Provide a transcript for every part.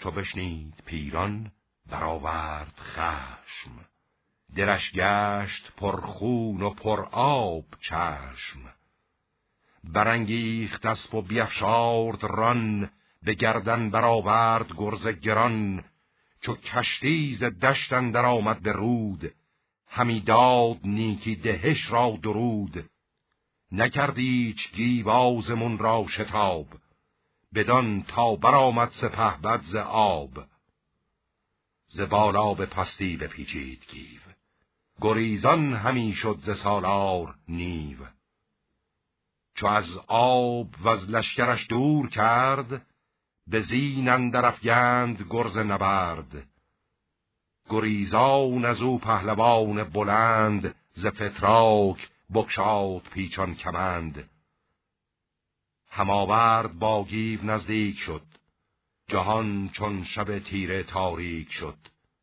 چو بشنید پیران برآورد خشم، دلش گشت پر خون و پر آب چشم. برانگیخت اسپ و بیفشارد ران، به گردن برآورد گرز گران. چو کشتی ز دشت اندر آمد به رود، همی داد نیکی دهش را درود. نکرد ایچ گیو آزمون را شتاب، بدان تا برآمد سپهبد ز آب. ز بالا به پستی بپیچید گیو، گریزان همی شد ز سالار نیو. چو از آب وز لشکرش دور کرد، به زین اندر افگند گرز نبرد. گریزان از او پهلوان بلند، ز فتراک بگشاد پیچان کمند. هماورد با گیو نزدیک شد، جهان چون شب تیره تاریک شد.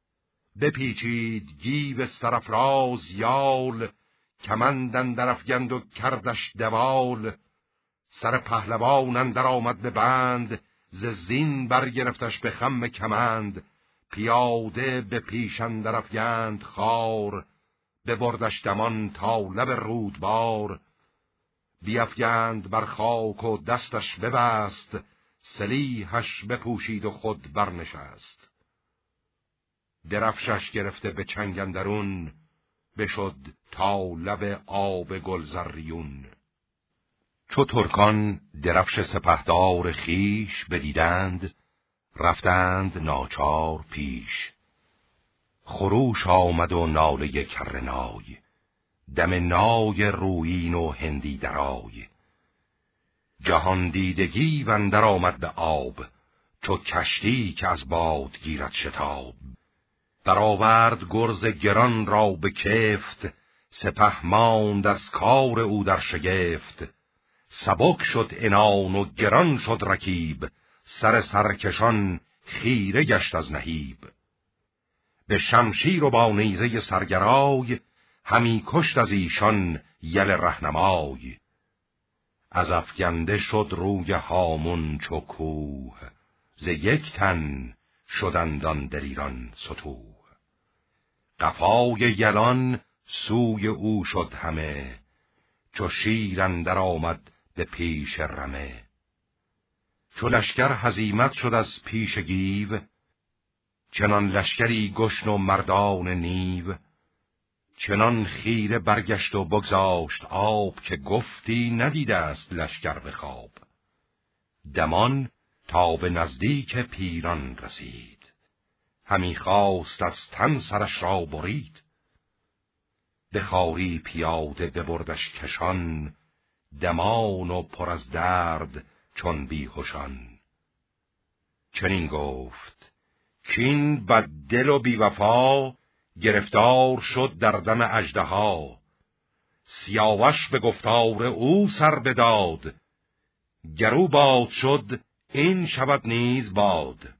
بپیچید گیو سرافراز یال، کمند اندر افگند و کردش دوال. سر پهلوان اندر آمد به بند، ز زین برگرفتش به خم کمند. پیاده به پیش اندر افگند خار، ببردش دمان تا لب رودبار. بیفگند بر خاک و دستش ببست، سلیحش بپوشید و خود برنشست. درفشش گرفته به چنگ اندرون، بشد تا لب آب گلزریون. چو ترکان درفش سپهدار خیش بدیدند، رفتند ناچار پیش. خروش آمد و ناله کرنای، دم نای رویین و هندی درای. جهان دیدگی و اندر آمد به آب، چو کشتی که از باد گیرد شتاب. برآورد گرز گران را به کفت، سپه ماند از کار او در شگفت. سبک شد عنان و گران شد رکیب، سر سرکشان خیره گشت از نهیب. به شمشیر و با نیزه سرگرای، همی کشت از ایشان یل رهنمای. از افگنده شد روی هامون چو کوه، ز یک تن شدند آن دلیران ستوه. قفای یلان سوی او شد همه، چو شیر اندر آمد به پیش رمه. چو لشکر هزیمت شد از پیش گیو، چنان لشکری گشن و مردان نیو. چنان خیره برگشت و بگذاشت آب، که گفتی ندیده است لشکر به خواب. دمان تا به نزدیک پیران رسید، همی خواست از تن سرش را برید. به خواری پیاده ببردش کشان، دمان و پر از درد چون بیهوشان. چنین گفت کین بد دل و بیوفا، گرفتار شد در دم اژدها. سیاوش به گفتار او سر بداد، گرو باد شد این شود نیز باد.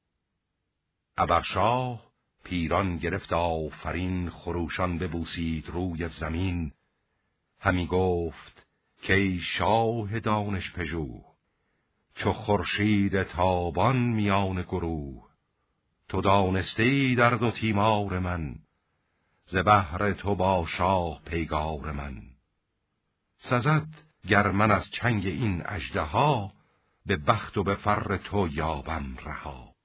ابرشاه پیران گرفت آفرین، خروشان ببوسید روی زمین. همی گفت که شاه دانش پژوه، چو خورشید تابان میان گروه. تو دانستی در دو تیمار من، ز بهر تو با شاه پیگار من. سزد گر من از چنگ این اژدها، به بخت و به فر تو یابم رها.